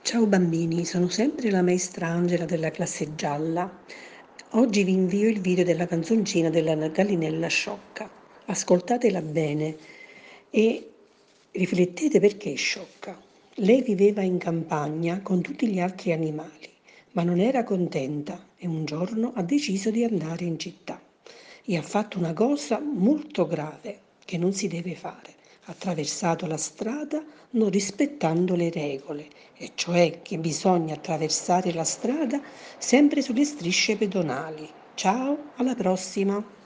Ciao bambini, sono sempre la maestra Angela della classe gialla. Oggi vi invio il video della canzoncina della gallinella sciocca. Ascoltatela bene e riflettete perché è sciocca. Lei viveva in campagna con tutti gli altri animali, ma non era contenta e un giorno ha deciso di andare in città e ha fatto una cosa molto grave che non si deve fare. Ha attraversato la strada non rispettando le regole, e cioè che bisogna attraversare la strada sempre sulle strisce pedonali. Ciao, alla prossima!